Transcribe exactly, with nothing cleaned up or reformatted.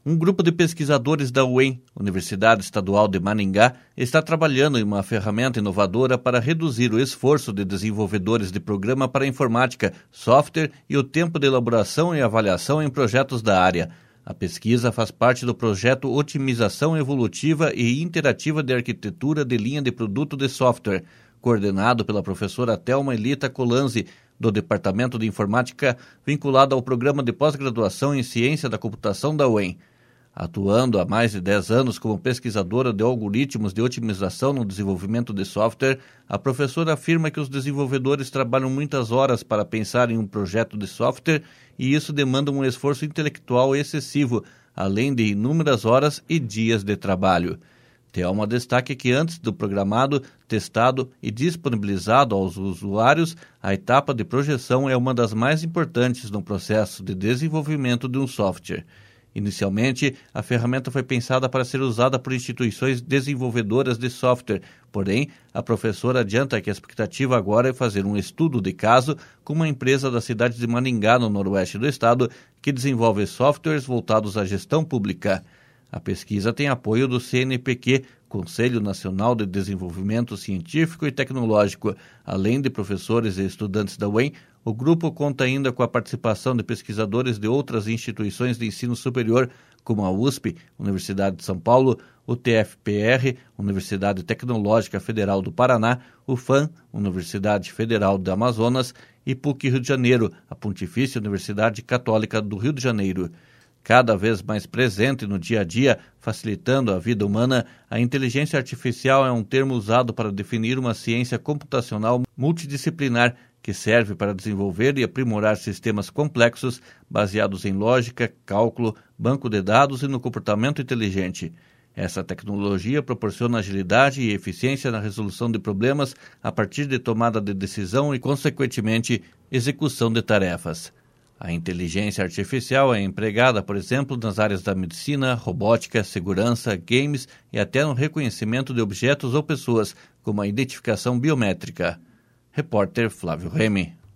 Um grupo de pesquisadores da U E M, Universidade Estadual de Maringá, está trabalhando em uma ferramenta inovadora para reduzir o esforço de desenvolvedores de programa para informática, software e o tempo de elaboração e avaliação em projetos da área. A pesquisa faz parte do projeto Otimização Evolutiva e Interativa de Arquitetura de Linha de Produto de Software, coordenado pela professora Thelma Elita Colanzi, do Departamento de Informática, vinculado ao Programa de Pós-Graduação em Ciência da Computação da U E M. Atuando há mais de dez anos como pesquisadora de algoritmos de otimização no desenvolvimento de software, a professora afirma que os desenvolvedores trabalham muitas horas para pensar em um projeto de software e isso demanda um esforço intelectual excessivo, além de inúmeras horas e dias de trabalho. Thelma destaca que antes do programado, testado e disponibilizado aos usuários, a etapa de projeção é uma das mais importantes no processo de desenvolvimento de um software. Inicialmente, a ferramenta foi pensada para ser usada por instituições desenvolvedoras de software, porém, a professora adianta que a expectativa agora é fazer um estudo de caso com uma empresa da cidade de Maringá, no noroeste do estado, que desenvolve softwares voltados à gestão pública. A pesquisa tem apoio do C N P Q, Conselho Nacional de Desenvolvimento Científico e Tecnológico. Além de professores e estudantes da U E M, o grupo conta ainda com a participação de pesquisadores de outras instituições de ensino superior, como a U S P, Universidade de São Paulo, o T F P R, Universidade Tecnológica Federal do Paraná, o F A M, Universidade Federal do Amazonas, e P U C Rio de Janeiro, a Pontifícia Universidade Católica do Rio de Janeiro. Cada vez mais presente no dia a dia, facilitando a vida humana, a inteligência artificial é um termo usado para definir uma ciência computacional multidisciplinar que serve para desenvolver e aprimorar sistemas complexos baseados em lógica, cálculo, banco de dados e no comportamento inteligente. Essa tecnologia proporciona agilidade e eficiência na resolução de problemas a partir de tomada de decisão e, consequentemente, execução de tarefas. A inteligência artificial é empregada, por exemplo, nas áreas da medicina, robótica, segurança, games e até no reconhecimento de objetos ou pessoas, como a identificação biométrica. Repórter Flávio Remy.